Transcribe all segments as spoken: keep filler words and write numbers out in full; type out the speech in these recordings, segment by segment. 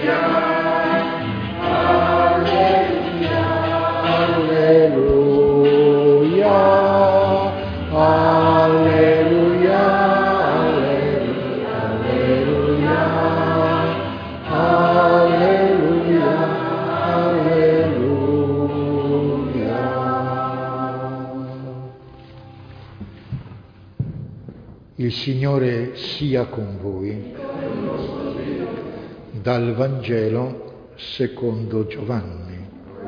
Il Signore sia con voi. Dal Vangelo secondo Giovanni.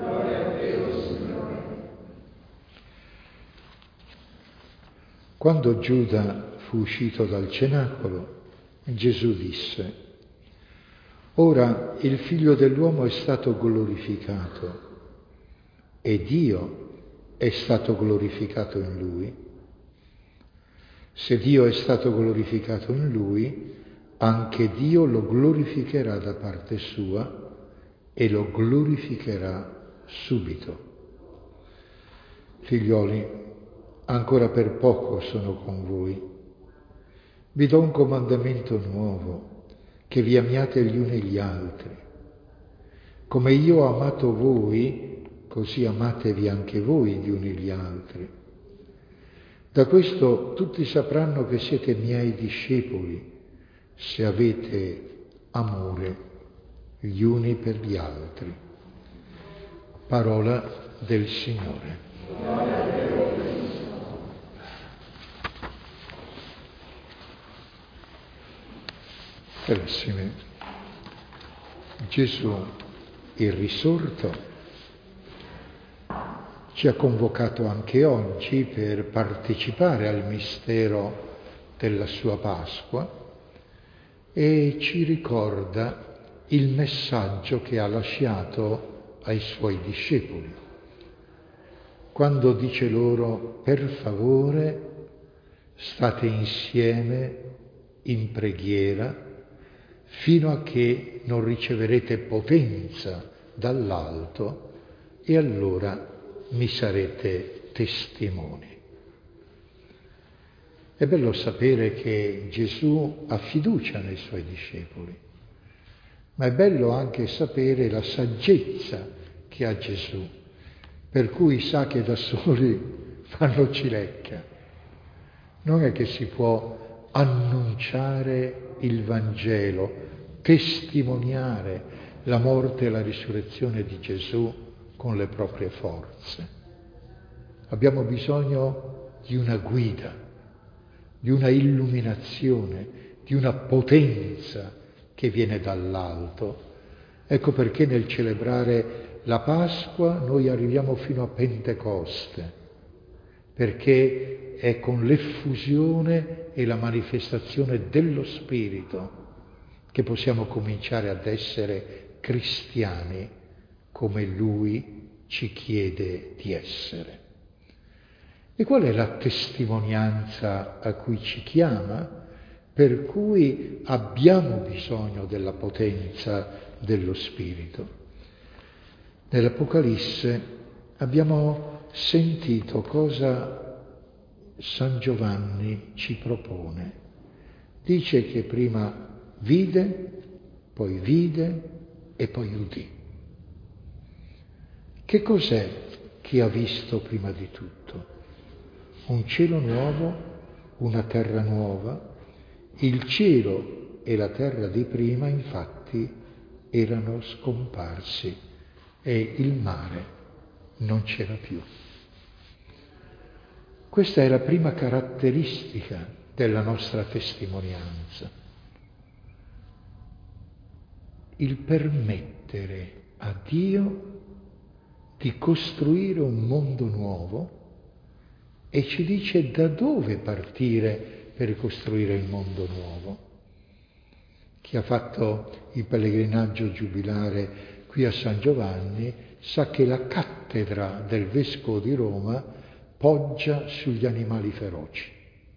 Quando Giuda fu uscito dal cenacolo, Gesù disse: «Ora il Figlio dell'uomo è stato glorificato e Dio è stato glorificato in Lui. Se Dio è stato glorificato in Lui, anche Dio lo glorificherà da parte sua e lo glorificherà subito. Figlioli, ancora per poco sono con voi. Vi do un comandamento nuovo, che vi amiate gli uni gli altri. Come io ho amato voi, così amatevi anche voi gli uni gli altri. Da questo tutti sapranno che siete miei discepoli, se avete amore gli uni per gli altri». Parola del Signore. Carissimi, Gesù, il risorto, ci ha convocato anche oggi per partecipare al mistero della sua Pasqua e ci ricorda il messaggio che ha lasciato ai suoi discepoli, quando dice loro: per favore state insieme in preghiera fino a che non riceverete potenza dall'alto e allora mi sarete testimoni. È bello sapere che Gesù ha fiducia nei suoi discepoli, ma è bello anche sapere la saggezza che ha Gesù, per cui sa che da soli fanno cilecca. Non è che si può annunciare il Vangelo, testimoniare la morte e la risurrezione di Gesù con le proprie forze. Abbiamo bisogno di una guida, di una illuminazione, di una potenza che viene dall'alto. Ecco perché nel celebrare la Pasqua noi arriviamo fino a Pentecoste, perché è con l'effusione e la manifestazione dello Spirito che possiamo cominciare ad essere cristiani come Lui ci chiede di essere. E qual è la testimonianza a cui ci chiama, per cui abbiamo bisogno della potenza dello Spirito? Nell'Apocalisse abbiamo sentito cosa San Giovanni ci propone. Dice che prima vide, poi vide e poi udì. Che cos'è che ha visto prima di tutto? Un cielo nuovo, una terra nuova. Il cielo e la terra di prima, infatti, erano scomparsi e il mare non c'era più. Questa è la prima caratteristica della nostra testimonianza. Il permettere a Dio di costruire un mondo nuovo, e ci dice da dove partire per costruire il mondo nuovo. Chi ha fatto il pellegrinaggio giubilare qui a San Giovanni sa che la cattedra del Vescovo di Roma poggia sugli animali feroci.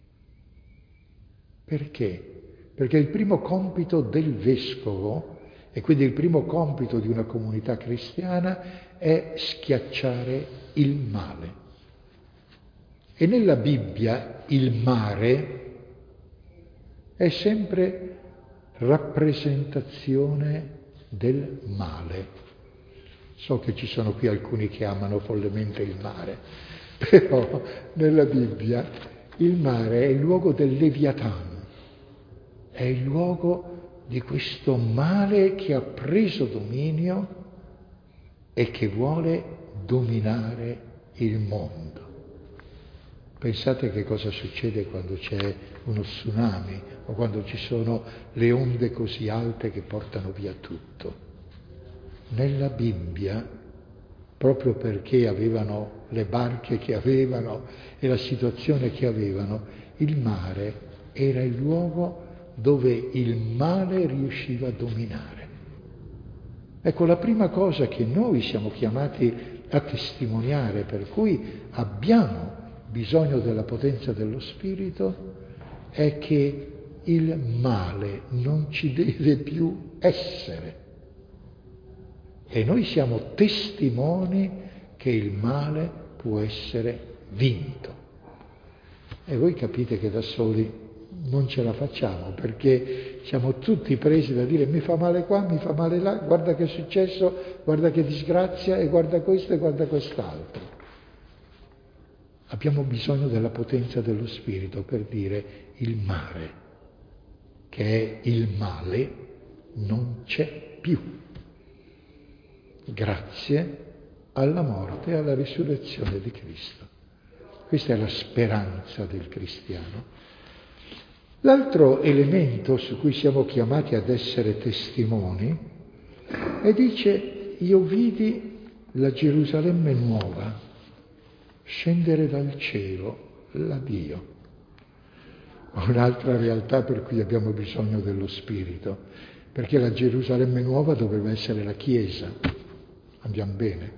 Perché? Perché il primo compito del Vescovo, e quindi il primo compito di una comunità cristiana, è schiacciare il male. E nella Bibbia il mare è sempre rappresentazione del male. So che ci sono qui alcuni che amano follemente il mare, però nella Bibbia il mare è il luogo del Leviatano, è il luogo di questo male che ha preso dominio e che vuole dominare il mondo. Pensate che cosa succede quando c'è uno tsunami o quando ci sono le onde così alte che portano via tutto. Nella Bibbia, proprio perché avevano le barche che avevano e la situazione che avevano, il mare era il luogo dove il male riusciva a dominare. Ecco, la prima cosa che noi siamo chiamati a testimoniare, per cui abbiamo bisogno della potenza dello Spirito, è che il male non ci deve più essere. E noi siamo testimoni che il male può essere vinto. E voi capite che da soli non ce la facciamo, perché siamo tutti presi da dire mi fa male qua, mi fa male là, guarda che è successo, guarda che disgrazia, e guarda questo e guarda quest'altro. Abbiamo bisogno della potenza dello Spirito per dire il male, che è il male, non c'è più. Grazie alla morte e alla risurrezione di Cristo. Questa è la speranza del cristiano. L'altro elemento su cui siamo chiamati ad essere testimoni è, dice, io vidi la Gerusalemme nuova scendere dal cielo, la Dio. Un'altra realtà per cui abbiamo bisogno dello Spirito, perché la Gerusalemme nuova doveva essere la Chiesa. Andiamo bene.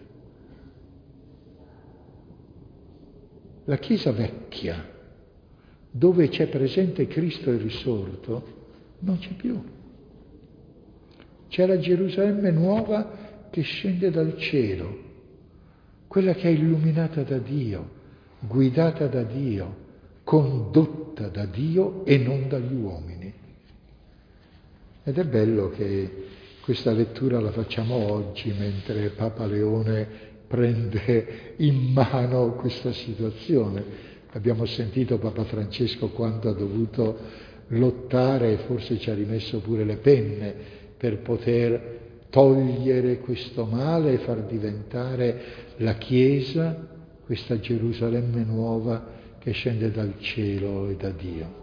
La Chiesa vecchia, dove c'è presente Cristo il risorto, non c'è più. C'è la Gerusalemme nuova che scende dal cielo, quella che è illuminata da Dio, guidata da Dio, condotta da Dio e non dagli uomini. Ed è bello che questa lettura la facciamo oggi, mentre Papa Leone prende in mano questa situazione. Abbiamo sentito Papa Francesco quanto ha dovuto lottare, e forse ci ha rimesso pure le penne, per poter togliere questo male e far diventare la Chiesa, questa Gerusalemme nuova che scende dal cielo e da Dio.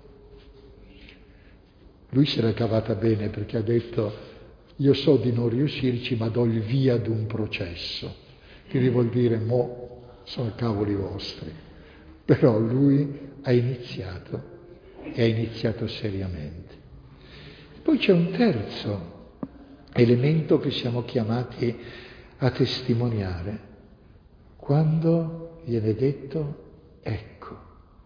Lui se l'è cavata bene, perché ha detto: io so di non riuscirci, ma do il via ad un processo, che gli vuol dire mo sono cavoli vostri. Però lui ha iniziato e ha iniziato seriamente. Poi c'è un terzo elemento che siamo chiamati a testimoniare, quando viene detto ecco.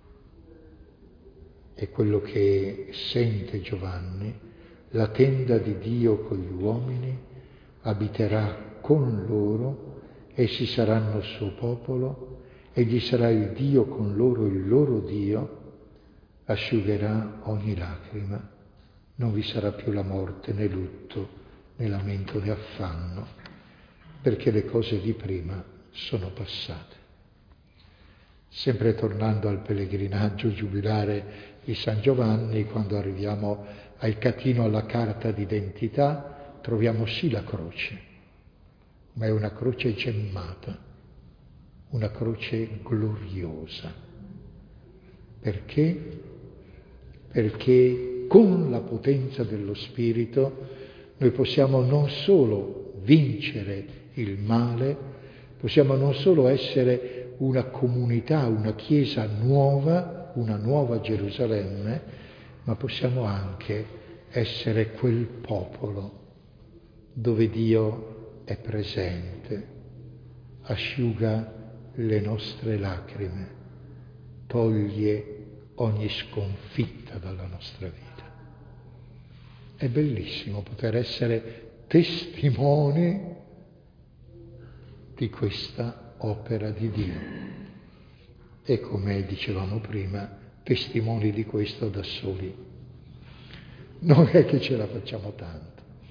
È quello che sente Giovanni: la tenda di Dio con gli uomini, abiterà con loro, essi saranno il suo popolo, egli sarà il Dio con loro, il loro Dio, asciugherà ogni lacrima, non vi sarà più la morte, né lutto, né lamento, né affanno, perché le cose di prima sono passate. Sempre tornando al pellegrinaggio giubilare di San Giovanni, quando arriviamo al catino, alla carta d'identità, troviamo sì la croce, ma è una croce gemmata, una croce gloriosa. Perché? Perché con la potenza dello Spirito noi possiamo non solo vincere il male, possiamo non solo essere una comunità, una chiesa nuova, una nuova Gerusalemme, ma possiamo anche essere quel popolo dove Dio è presente, asciuga le nostre lacrime, toglie ogni sconfitta dalla nostra vita. È bellissimo poter essere testimoni di questa opera di Dio. E come dicevamo prima, testimoni di questo da soli. Non è che ce la facciamo tanto.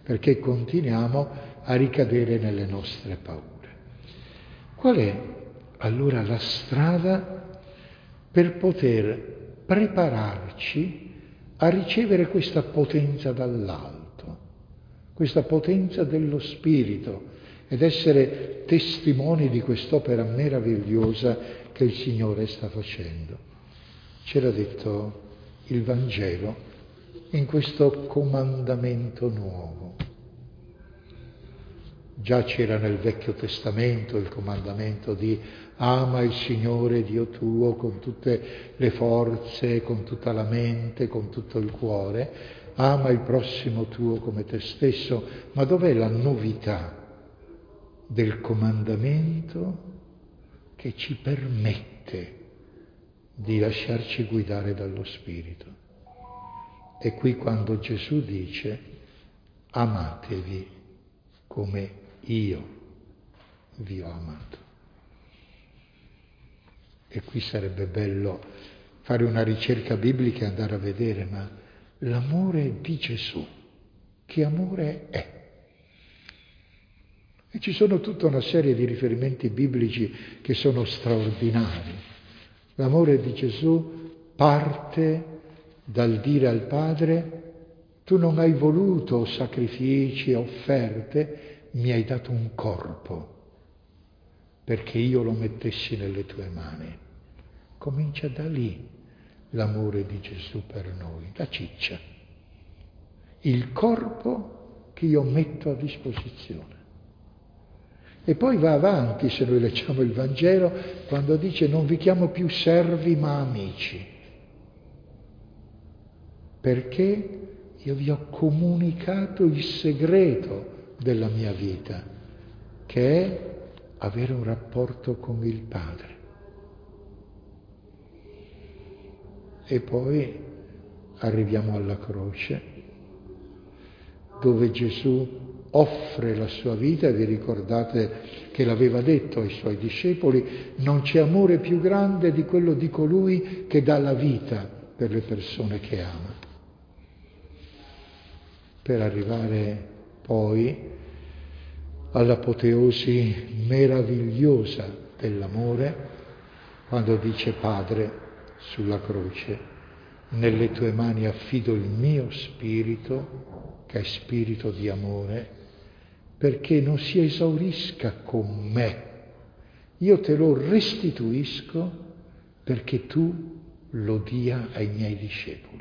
perché continuiamo a ricadere nelle nostre paure. Qual è allora la strada per poter prepararci a ricevere questa potenza dall'alto, questa potenza dello Spirito, ed essere testimoni di quest'opera meravigliosa che il Signore sta facendo? C'era detto il Vangelo in questo comandamento nuovo. Già c'era nel Vecchio Testamento il comandamento di ama il Signore Dio tuo con tutte le forze, con tutta la mente, con tutto il cuore, ama il prossimo tuo come te stesso. Ma dov'è la novità del comandamento che ci permette di lasciarci guidare dallo Spirito? E qui quando Gesù dice amatevi come io vi ho amato. E qui sarebbe bello fare una ricerca biblica e andare a vedere, ma l'amore di Gesù, che amore è? E ci sono tutta una serie di riferimenti biblici che sono straordinari. L'amore di Gesù parte dal dire al Padre: tu non hai voluto sacrifici e offerte, mi hai dato un corpo perché io lo mettessi nelle tue mani. Comincia da lì l'amore di Gesù per noi, la ciccia, il corpo che io metto a disposizione. E poi va avanti, se noi leggiamo il Vangelo, quando dice: non vi chiamo più servi ma amici, perché io vi ho comunicato il segreto della mia vita, che è avere un rapporto con il Padre. E poi arriviamo alla croce, dove Gesù offre la sua vita, e vi ricordate che l'aveva detto ai suoi discepoli: non c'è amore più grande di quello di colui che dà la vita per le persone che ama. Per arrivare poi all'apoteosi meravigliosa dell'amore, quando dice: Padre, sulla croce, nelle tue mani affido il mio spirito, che è spirito di amore, perché non si esaurisca con me, io te lo restituisco perché tu lo dia ai miei discepoli.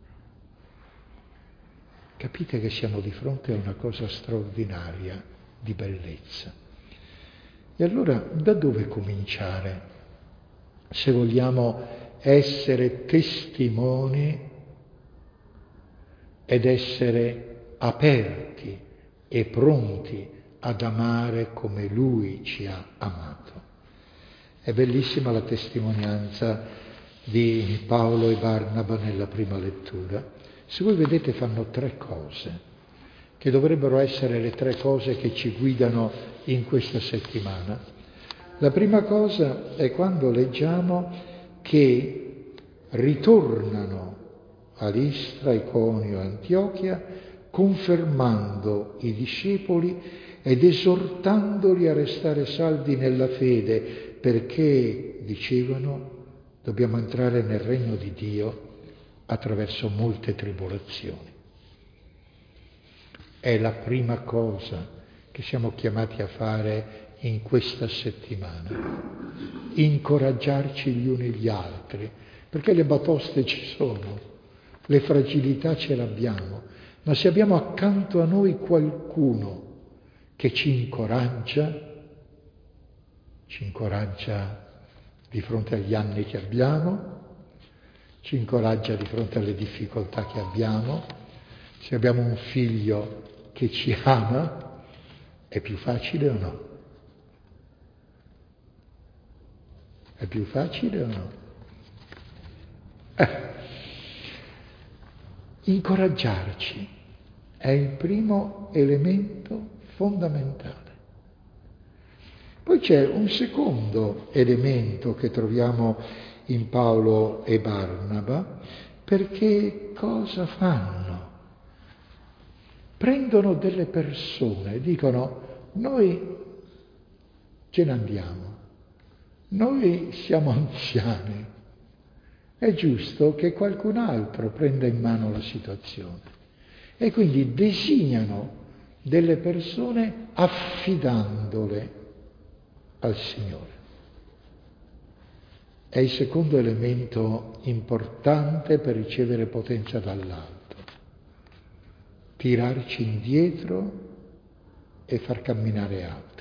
Capite che siamo di fronte a una cosa straordinaria di bellezza. E allora da dove cominciare se vogliamo essere testimoni ed essere aperti e pronti ad amare come Lui ci ha amato? È bellissima la testimonianza di Paolo e Barnaba nella prima lettura. Se voi vedete, fanno tre cose che dovrebbero essere le tre cose che ci guidano in questa settimana. La prima cosa è quando leggiamo che ritornano a Listra, Iconio e Antiochia, confermando i discepoli ed esortandoli a restare saldi nella fede, perché, dicevano, dobbiamo entrare nel regno di Dio attraverso molte tribolazioni. È la prima cosa che siamo chiamati a fare in questa settimana, incoraggiarci gli uni gli altri, perché le batoste ci sono, le fragilità ce l'abbiamo, ma se abbiamo accanto a noi qualcuno che ci incoraggia, ci incoraggia di fronte agli anni che abbiamo, ci incoraggia di fronte alle difficoltà che abbiamo, se abbiamo un figlio che ci ama, è più facile o no? È più facile o no? Eh. Incoraggiarci è il primo elemento fondamentale. Poi c'è un secondo elemento che troviamo in Paolo e Barnaba, perché cosa fanno? prendono delle persone e dicono: noi ce ne andiamo, noi siamo anziani, è giusto che qualcun altro prenda in mano la situazione. E quindi designano delle persone affidandole al Signore. È il secondo elemento importante per ricevere potenza dall'alto. Tirarci indietro e far camminare altri.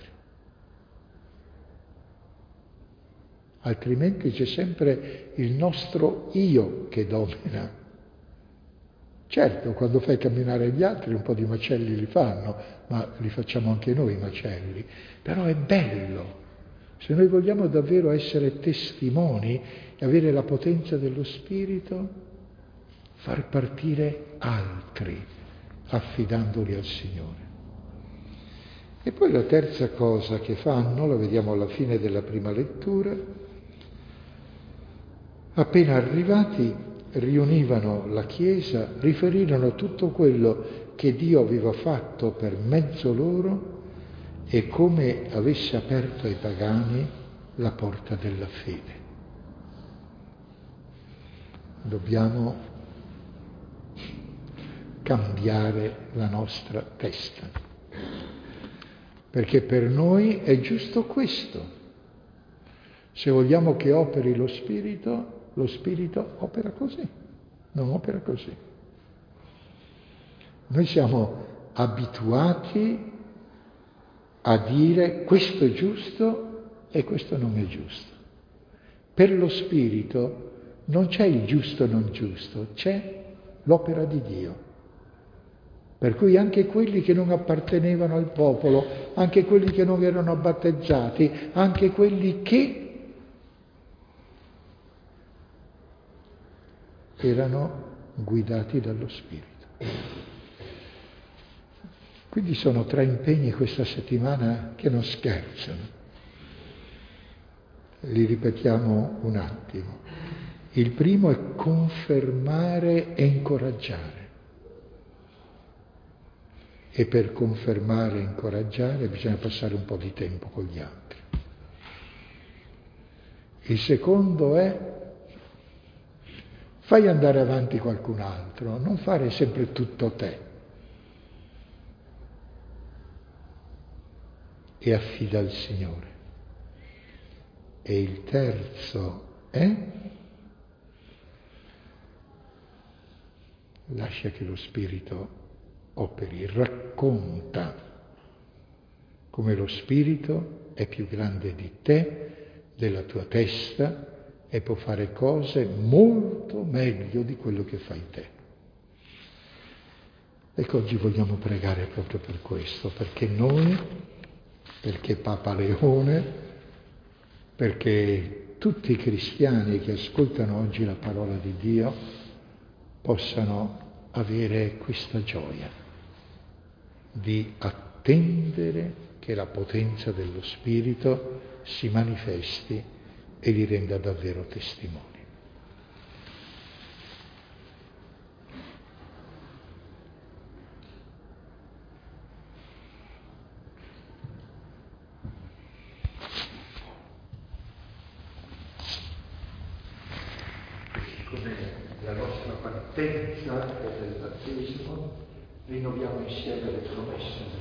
Altrimenti c'è sempre il nostro io che domina. Certo, quando fai camminare gli altri un po' di macelli li fanno, ma li facciamo anche noi i macelli. Però è bello. Se noi vogliamo davvero essere testimoni e avere la potenza dello Spirito, far partire altri, affidandoli al Signore. E poi la terza cosa che fanno, la vediamo alla fine della prima lettura, appena arrivati riunivano la Chiesa, riferirono tutto quello che Dio aveva fatto per mezzo loro e come avesse aperto ai pagani la porta della fede. Dobbiamo cambiare la nostra testa, perché per noi è giusto questo. Se vogliamo che operi lo Spirito, lo Spirito opera così, non opera così. Noi siamo abituati a dire questo è giusto e questo non è giusto. Per lo Spirito non c'è il giusto e non giusto, c'è l'opera di Dio. Per cui anche quelli che non appartenevano al popolo, anche quelli che non erano battezzati, anche quelli che erano guidati dallo Spirito. Quindi sono tre impegni questa settimana che non scherzano. Li ripetiamo un attimo. Il primo è confermare e incoraggiare. E per confermare e incoraggiare bisogna passare un po' di tempo con gli altri. Il secondo è: fai andare avanti qualcun altro, non fare sempre tutto te. E affida al Signore. E il terzo è: lascia che lo Spirito operi, racconta come lo Spirito è più grande di te, della tua testa, e può fare cose molto meglio di quello che fai te. Ecco, oggi vogliamo pregare proprio per questo, perché noi, perché Papa Leone, perché tutti i cristiani che ascoltano oggi la parola di Dio possano avere questa gioia di attendere che la potenza dello Spirito si manifesti e li renda davvero testimoni. Come la nostra partenza del battesimo, rinnoviamo insieme le promesse